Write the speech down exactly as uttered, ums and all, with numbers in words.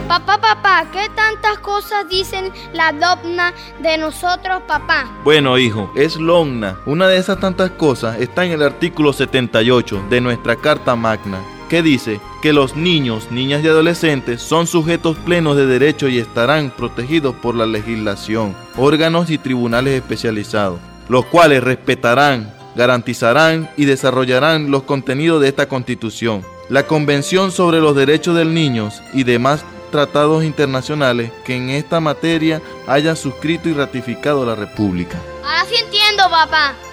Papá, papá, ¿qué tantas cosas dicen la dogma de nosotros, papá? Bueno, hijo, es logna. Una de esas tantas cosas está en el artículo setenta y ocho de nuestra Carta Magna, que dice que los niños, niñas y adolescentes son sujetos plenos de derecho y estarán protegidos por la legislación, órganos y tribunales especializados, los cuales respetarán, garantizarán y desarrollarán los contenidos de esta Constitución, la Convención sobre los Derechos del Niño y demás tratados internacionales que en esta materia haya suscrito y ratificado la República. Ahora sí entiendo, papá.